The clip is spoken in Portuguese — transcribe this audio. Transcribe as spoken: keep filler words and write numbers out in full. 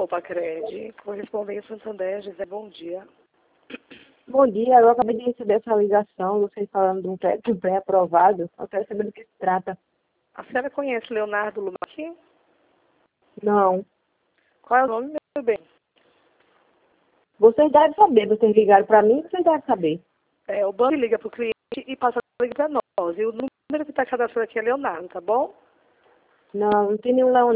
Pacred, correspondente Santander, José, bom dia. Bom dia, eu acabei de receber essa ligação, vocês falando de um crédito pré-aprovado. Eu quero saber do que se trata. A senhora conhece Leonardo Lumarquim? Não. Qual é o nome, meu bem? Vocês devem saber, vocês ligaram para mim, vocês devem saber. É, o banco liga para o cliente e passa a ligar para nós. E o número que está cadastrado aqui é Leonardo, tá bom? Não, não tem nenhum Leonardo.